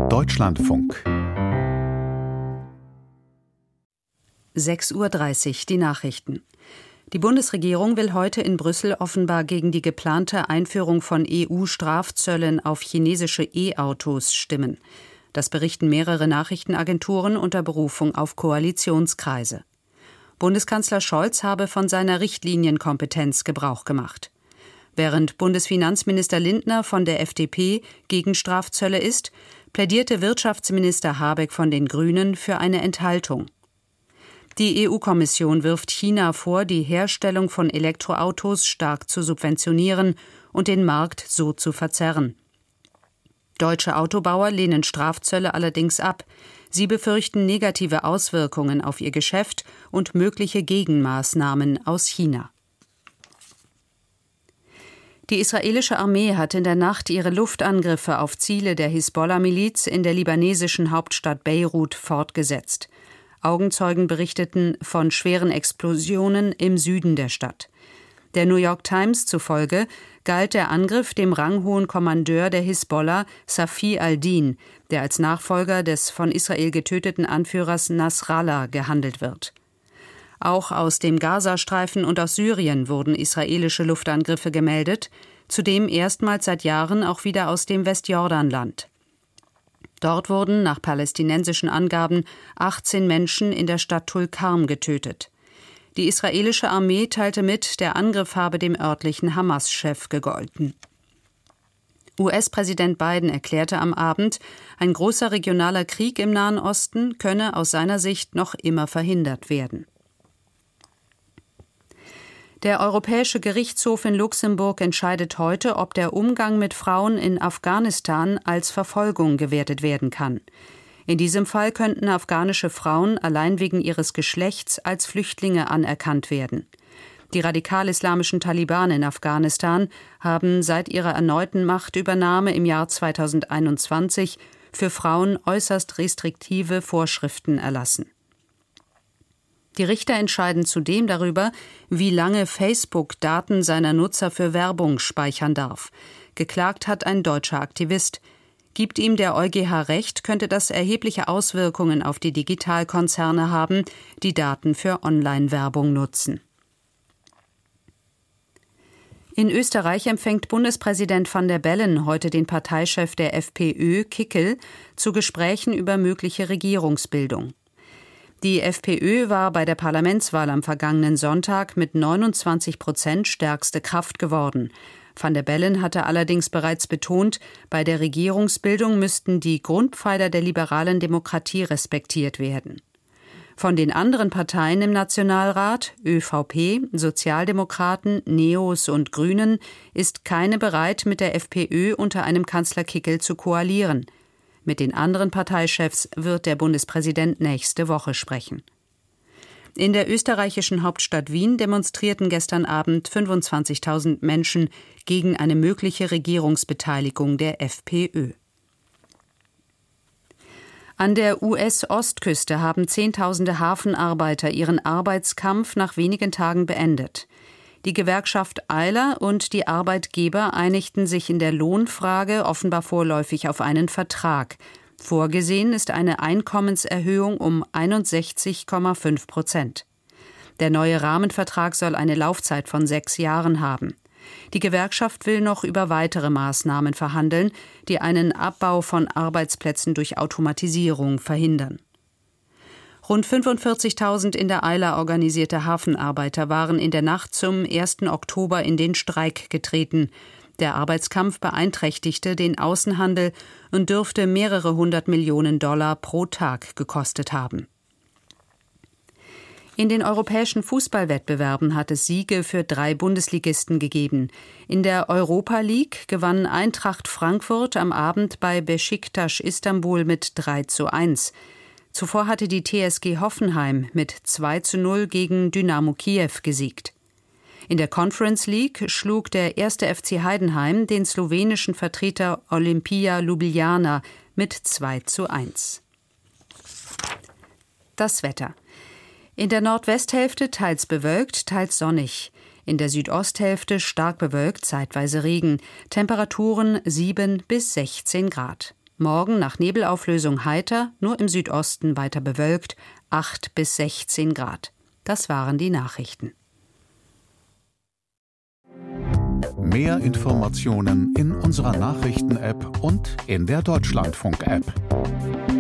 Deutschlandfunk 6:30 Uhr, die Nachrichten. Die Bundesregierung will heute in Brüssel offenbar gegen die geplante Einführung von EU-Strafzöllen auf chinesische E-Autos stimmen. Das berichten mehrere Nachrichtenagenturen unter Berufung auf Koalitionskreise. Bundeskanzler Scholz habe von seiner Richtlinienkompetenz Gebrauch gemacht. Während Bundesfinanzminister Lindner von der FDP gegen Strafzölle ist, plädierte Wirtschaftsminister Habeck von den Grünen für eine Enthaltung. Die EU-Kommission wirft China vor, die Herstellung von Elektroautos stark zu subventionieren und den Markt so zu verzerren. Deutsche Autobauer lehnen Strafzölle allerdings ab. Sie befürchten negative Auswirkungen auf ihr Geschäft und mögliche Gegenmaßnahmen aus China. Die israelische Armee hat in der Nacht ihre Luftangriffe auf Ziele der Hisbollah-Miliz in der libanesischen Hauptstadt Beirut fortgesetzt. Augenzeugen berichteten von schweren Explosionen im Süden der Stadt. Der New York Times zufolge galt der Angriff dem ranghohen Kommandeur der Hisbollah, Safi al-Din, der als Nachfolger des von Israel getöteten Anführers Nasrallah gehandelt wird. Auch aus dem Gazastreifen und aus Syrien wurden israelische Luftangriffe gemeldet, zudem erstmals seit Jahren auch wieder aus dem Westjordanland. Dort wurden nach palästinensischen Angaben 18 Menschen in der Stadt Tulkarm getötet. Die israelische Armee teilte mit, der Angriff habe dem örtlichen Hamas-Chef gegolten. US-Präsident Biden erklärte am Abend, ein großer regionaler Krieg im Nahen Osten könne aus seiner Sicht noch immer verhindert werden. Der Europäische Gerichtshof in Luxemburg entscheidet heute, ob der Umgang mit Frauen in Afghanistan als Verfolgung gewertet werden kann. In diesem Fall könnten afghanische Frauen allein wegen ihres Geschlechts als Flüchtlinge anerkannt werden. Die radikal-islamischen Taliban in Afghanistan haben seit ihrer erneuten Machtübernahme im Jahr 2021 für Frauen äußerst restriktive Vorschriften erlassen. Die Richter entscheiden zudem darüber, wie lange Facebook Daten seiner Nutzer für Werbung speichern darf. Geklagt hat ein deutscher Aktivist. Gibt ihm der EuGH recht, könnte das erhebliche Auswirkungen auf die Digitalkonzerne haben, die Daten für Online-Werbung nutzen. In Österreich empfängt Bundespräsident van der Bellen heute den Parteichef der FPÖ, Kickl, zu Gesprächen über mögliche Regierungsbildung. Die FPÖ war bei der Parlamentswahl am vergangenen Sonntag mit 29% stärkste Kraft geworden. Van der Bellen hatte allerdings bereits betont, bei der Regierungsbildung müssten die Grundpfeiler der liberalen Demokratie respektiert werden. Von den anderen Parteien im Nationalrat, ÖVP, Sozialdemokraten, Neos und Grünen, ist keine bereit, mit der FPÖ unter einem Kanzler Kickl zu koalieren. Mit den anderen Parteichefs wird der Bundespräsident nächste Woche sprechen. In der österreichischen Hauptstadt Wien demonstrierten gestern Abend 25.000 Menschen gegen eine mögliche Regierungsbeteiligung der FPÖ. An der US-Ostküste haben Zehntausende Hafenarbeiter ihren Arbeitskampf nach wenigen Tagen beendet. Die Gewerkschaft Eiler und die Arbeitgeber einigten sich in der Lohnfrage offenbar vorläufig auf einen Vertrag. Vorgesehen ist eine Einkommenserhöhung um 61,5%. Der neue Rahmenvertrag soll eine Laufzeit von 6 Jahren haben. Die Gewerkschaft will noch über weitere Maßnahmen verhandeln, die einen Abbau von Arbeitsplätzen durch Automatisierung verhindern. Rund 45.000 in der Eiler organisierte Hafenarbeiter waren in der Nacht zum 1. Oktober in den Streik getreten. Der Arbeitskampf beeinträchtigte den Außenhandel und dürfte mehrere 100 Millionen $ pro Tag gekostet haben. In den europäischen Fußballwettbewerben hat es Siege für 3 Bundesligisten gegeben. In der Europa League gewann Eintracht Frankfurt am Abend bei Beşiktaş Istanbul mit 3:1. Zuvor hatte die TSG Hoffenheim mit 2:0 gegen Dynamo Kiew gesiegt. In der Conference League schlug der 1. FC Heidenheim den slowenischen Vertreter Olimpija Ljubljana mit 2:1. Das Wetter. In der Nordwesthälfte teils bewölkt, teils sonnig. In der Südosthälfte stark bewölkt, zeitweise Regen. Temperaturen 7 bis 16 Grad. Morgen nach Nebelauflösung heiter, nur im Südosten weiter bewölkt, 8 bis 16 Grad. Das waren die Nachrichten. Mehr Informationen in unserer Nachrichten-App und in der Deutschlandfunk-App.